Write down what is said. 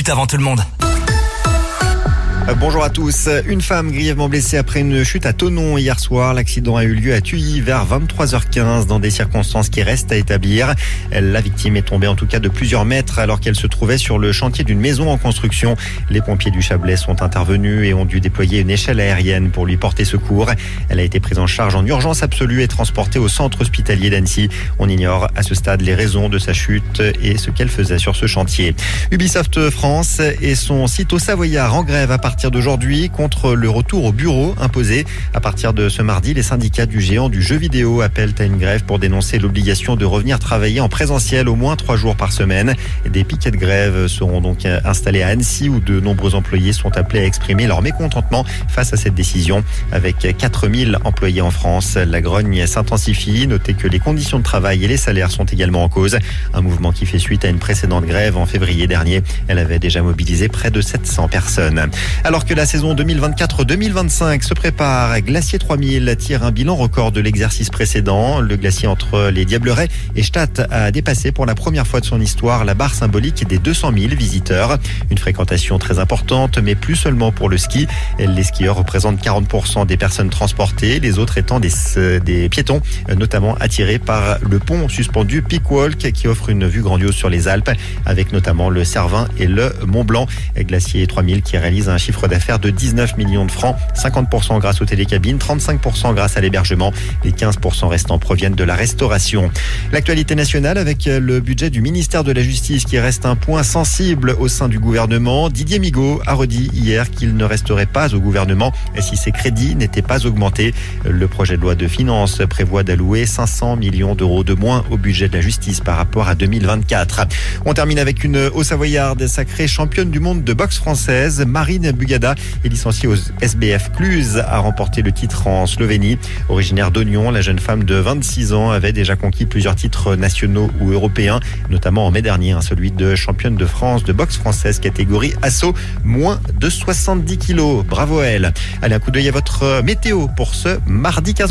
Avant tout le monde. Bonjour à tous. Une femme grièvement blessée après une chute à Thonon hier soir. L'accident a eu lieu à Tuilly vers 23h15 dans des circonstances qui restent à établir. La victime est tombée en tout cas de plusieurs mètres alors qu'elle se trouvait sur le chantier d'une maison en construction. Les pompiers du Chablais sont intervenus et ont dû déployer une échelle aérienne pour lui porter secours. Elle a été prise en charge en urgence absolue et transportée au centre hospitalier d'Annecy. On ignore à ce stade les raisons de sa chute et ce qu'elle faisait sur ce chantier. Ubisoft France et son site au Savoyard en grève à partir d'aujourd'hui contre le retour au bureau imposé. À partir de ce mardi, les syndicats du géant du jeu vidéo appellent à une grève pour dénoncer l'obligation de revenir travailler en présentiel au moins 3 jours par semaine. Des piquets de grève seront donc installés à Annecy où de nombreux employés sont appelés à exprimer leur mécontentement face à cette décision. Avec 4000 employés en France, la grogne s'intensifie. Notez que les conditions de travail et les salaires sont également en cause. Un mouvement qui fait suite à une précédente grève en février dernier. Elle avait déjà mobilisé près de 700 personnes. Alors que la saison 2024-2025 se prépare, Glacier 3000 tire un bilan record de l'exercice précédent. Le glacier entre les Diablerets et Stade a dépassé pour la première fois de son histoire la barre symbolique des 200 000 visiteurs. Une fréquentation très importante, mais plus seulement pour le ski. Les skieurs représentent 40% des personnes transportées, les autres étant des piétons, notamment attirés par le pont suspendu Peak Walk qui offre une vue grandiose sur les Alpes, avec notamment le Cervin et le Mont Blanc. Glacier 3000 qui réalise un chiffre d'affaires de 19 millions de francs, 50% grâce aux télécabines, 35% grâce à l'hébergement. Les 15% restants proviennent de la restauration. L'actualité nationale avec le budget du ministère de la Justice qui reste un point sensible au sein du gouvernement. Didier Migaud a redit hier qu'il ne resterait pas au gouvernement si ses crédits n'étaient pas augmentés. Le projet de loi de finances prévoit d'allouer 500 millions d'euros de moins au budget de la justice par rapport à 2024. On termine avec une Haut-Savoyarde sacrée championne du monde de boxe française. Marine Bugada est licenciée au SBF Cluj, a remporté le titre en Slovénie. Originaire d'Oignon, la jeune femme de 26 ans avait déjà conquis plusieurs titres nationaux ou européens, notamment en mai dernier, celui de championne de France de boxe française catégorie assaut, moins de 70 kilos. Bravo à elle. Allez, un coup d'œil à votre météo pour ce mardi 15